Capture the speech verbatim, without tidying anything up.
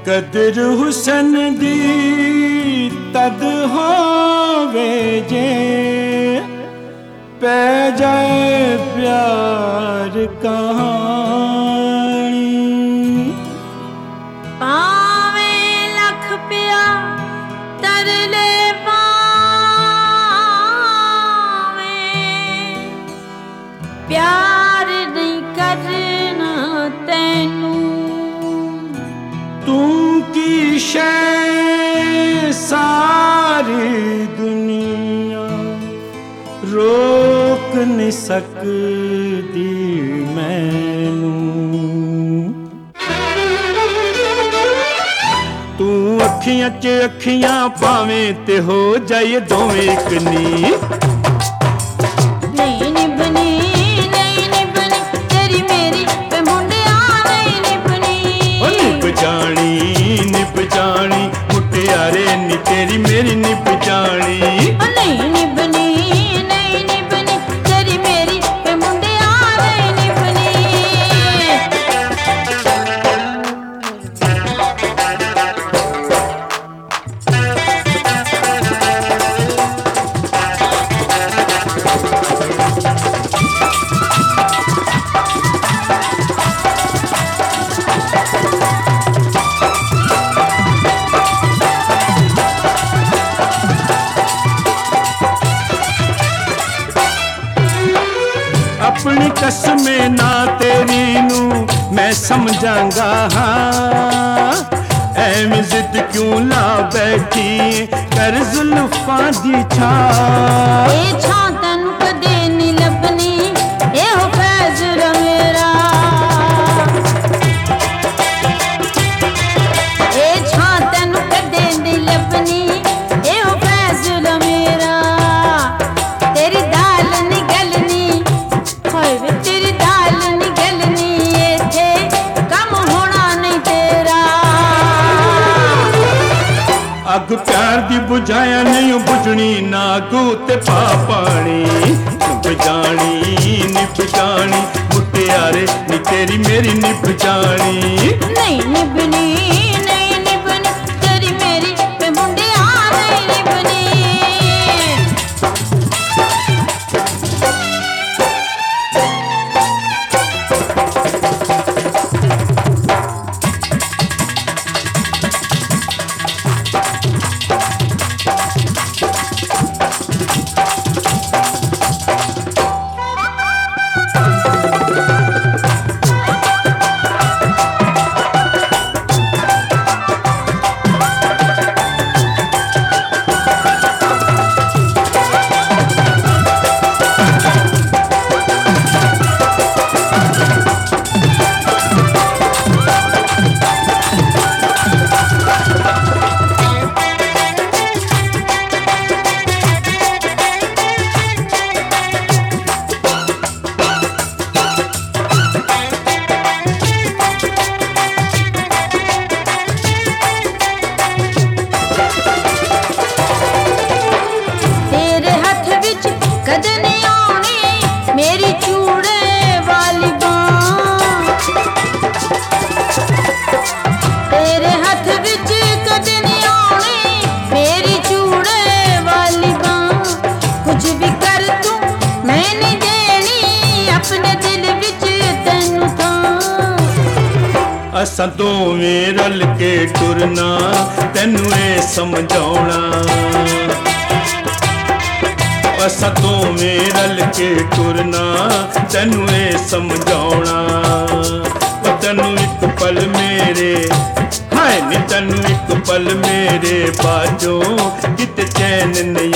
कदर हुसन दी तद होवे जे पै जाए प्यार कहानी। पावे लख पिया तरले पावे प्यार नहीं करना तैनू। तू की शै सारी दुनिया रोक नहीं सकदी मैनू। तू अखियां च अखियां पावे ते हो जाए दोवें इक नी। नहीं निभनी नहीं निभनी तेरी मेरी वे मुंडिया नहीं निभनी। ओ निभ जानी निभ जानी मुटियारे नी तेरी मेरी निभ जानी। ओ नहीं निभनी नहीं निभनी तेरी मेरी वे मुंडिया नहीं निभनी। अपनी कसमें ना तेरी नू मैं समझांगा हाँ। ऐवें जिद क्यों ला बैठी कर जुल्फां दी छा। ए छां तैनू कदे नहीं लभनी एहो फैज़ल मेरा। ए छां तैनू कदे नहीं लभनी एहो फैज़ल मेरा। तेरी दाल नहीं गलनी होए वे तेरी दाल नहीं गलनी इत्थे कम होना नहीं तेरा। अग प्यार दी बुझाया नहीं बुझनी ना अगू ते पा पानी। निभ जानी निभ जानी मुटियारे नी तेरी मेरी निभ जानी। नहीं निभनी नहीं निभनी तेरी मेरी वे मुंडिया नहीं निभनी। तेरे हथ विच कदे नहीं आउणी मेरी चूड़े वाली बांह। तेरे हथ विच कदे नहीं आउणी मेरी चूड़े वाली बांह। कुछ भी कर तू मैं नहीं देनी अपने दिल विच तैनू थां। असां दोवें रल के टुरना तैनू ए समझाउणा। असां दोवें रल के टुरना तैनू ए समझाउणा। ओ तैनू इक पल मेरे हाय नी तैनू इक पल मेरे बाजों किते चैन नहीं